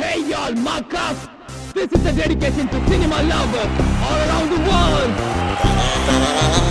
Hey y'all, Marcus! This is a dedication to cinema lovers all around the world!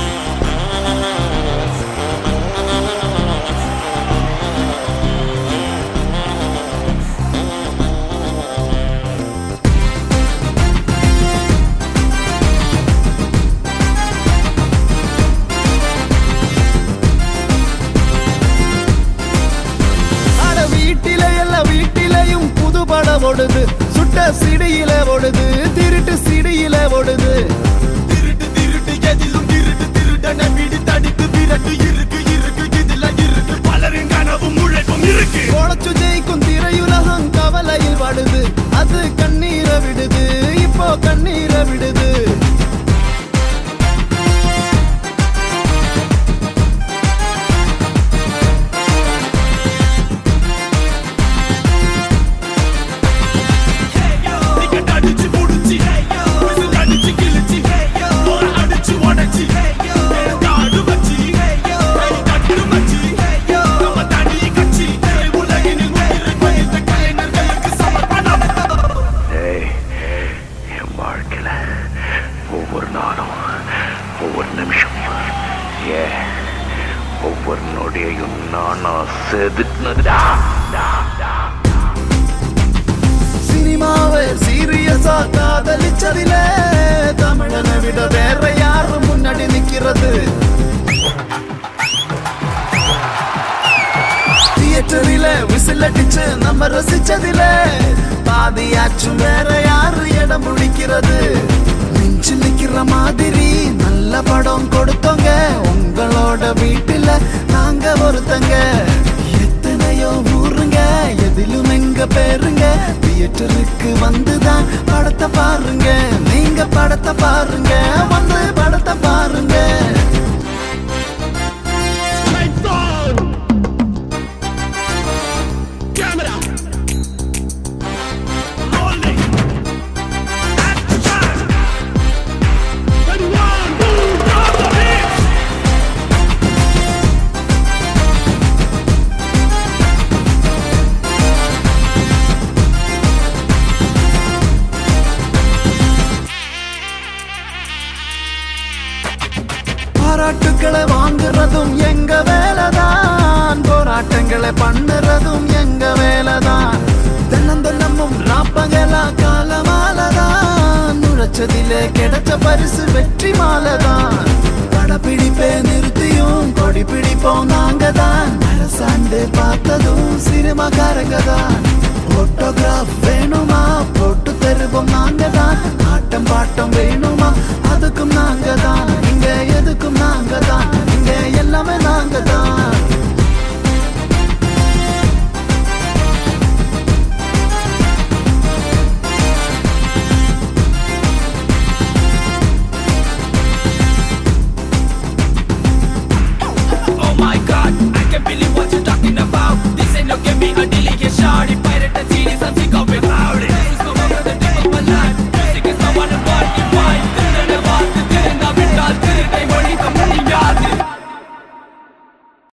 ஓடுது சுட்ட சிடியில ஓடுது திருட்டு சிடியில ஓடுது திருட்டு திருட்டு எதிலும் திருட்டு திருடன வீடு தடித்து விரட்டு இருக்கு இருக்கு இதுல இருக்கு பலரின் கனவும் உழைப்பும் இருக்கு உழைச்சு ஜெயிக்கும் திரையுலகம் கவலையில் வாடுது அது கண்ணீரை விடுது இப்போ கண்ணீரை விடுது ஒவ்வொரு நாளும் ஒவ்வொரு நிமிஷம் ஒவ்வொரு நொடியையும் நானா செதுக்குனதுடா சினிமாவை சீரியஸா காதலிச்சதிலே தமிழனை விட வேற யாரும் முன்னாடி நிக்கிறது தியேட்டரில விசில் அடிச்சு நம்ம ரசிச்சதிலே பாதியாச்சும் வேற யாரு இடம் பிடிக்கிறது நெஞ்சு நிக்கிற மாதிரி நல்ல படம் கொடுத்தோங்க உங்களோட வீட்டுல நாங்க ஒருத்தங்க எத்தனையோ ஊருங்க எதிலும் எங்க பேருங்க தியேட்டருக்கு வந்துதான் படத்தை பாருங்க நீங்க படத்தை பாருங்க வந்து படத்தை பாருங்க பாராட்டுக்களை வாங்குறதும் எங்க வேலைதான் போராட்டங்களை பண்ணுறதும் எங்க வேலைதான் தினந்தனமும் ராப்பகலா காலமாலதான் நுழைச்சதிலே கிடைச்ச பரிசு வெற்றி மாலைதான் படப்பிடிப்பே நிறுத்தியும் கொடி பிடிப்போம் நாங்க தான் அரசாண்டு பார்த்ததும் சினிமாக்காரங்க தான் போட்டோகிராஃப் வேணுமா போட்டு தருவோம் நாங்க தான் ஆட்டம் பாட்டம் வேணுமா அதுக்கும் நாங்க தான் இங்க எதுக்கும் நாங்க